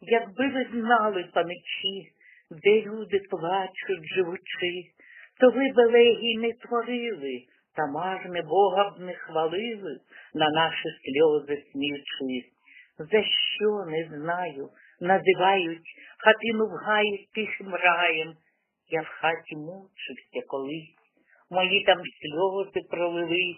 Якби ви знали, паничі, де люди плачуть, живучи, то ви б елегій не творили, та марне Бога б не хвалили, на наші сльози сміючи. За що, не знаю, називають хатину в гаї тихим раєм. Я в хаті мучився колись, мої там сльози пролились.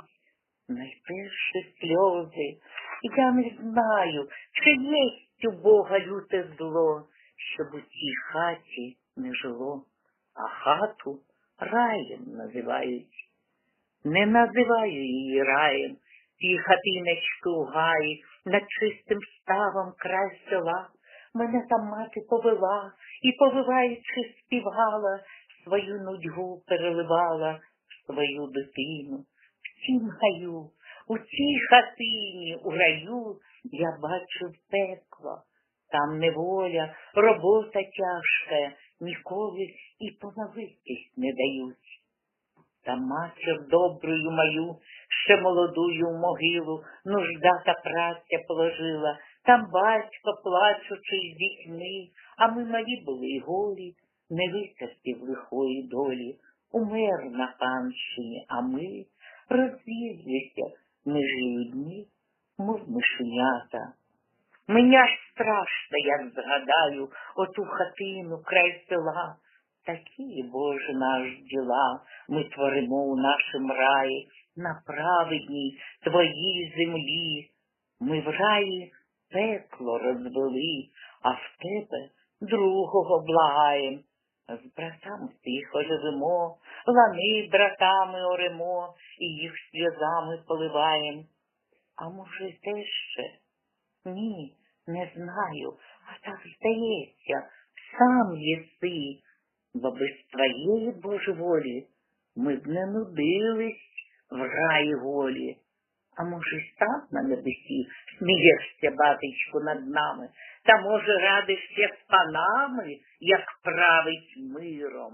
Найперші сльози, я не знаю, чи єсть у Бога люте зло, щоб у цій хаті не жило, а хату раєм називають. Не називаю її раєм, ті хатиночки у гаї, над чистим ставом край села. Мене там мати повела і, повиваючи, співала, свою нудьгу переливала в свою дитину. В цім гаю, у цій хатині, у раю, я бачу пекло. Там неволя, робота тяжка, ніколи і помолитись не дають. Та матір добрую мою, ще молодую в могилу, нужда та праця положила. Там батько, плачучи з дітьми, а ми малі були й голі, не витерпів лихої долі. Умер на панщині, а ми роз'їздилися між людьми, мов мишенята. Мені аж страшно, як згадаю оту хатину край села. Такі, Боже, наш діла ми творимо у нашім раї, на праведній твоїй землі. Ми в раї пекло розвели, а в тебе другого благаєм. З братами тихо живемо, лани братами оремо, і їх сльозами поливаєм. А може, те ще? Ні, не знаю, а так здається, сам єси. Бо без твоєї Божеволі ми б не нудились в раї голі. А може, сам на небесі смієшся, батечку, над нами, та може радишся з панами, як править миром.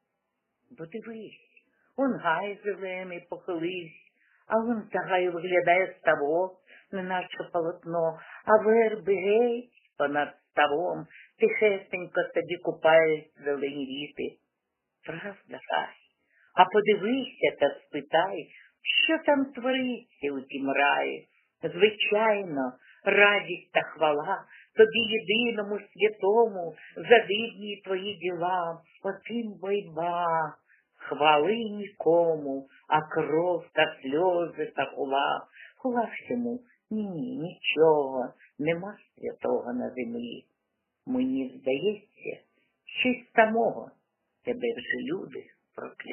Бо дивись, он гай зелений похилився, а он за гаю виглядає ставок, неначе полотно, а верби геть понад ставом тихесенько собі купають зелені віти. Правда, гай? А подивися та спитай, що там твориться у тім раї. Звичайно, радість та хвала тобі єдиному святому за дивні твої діла. Отим бойба, хвали нікому, а кров та сльози та хула. Хула всьому, ні, нічого, нема святого на землі. Мені здається, щось самого тебе вже люди прокляли.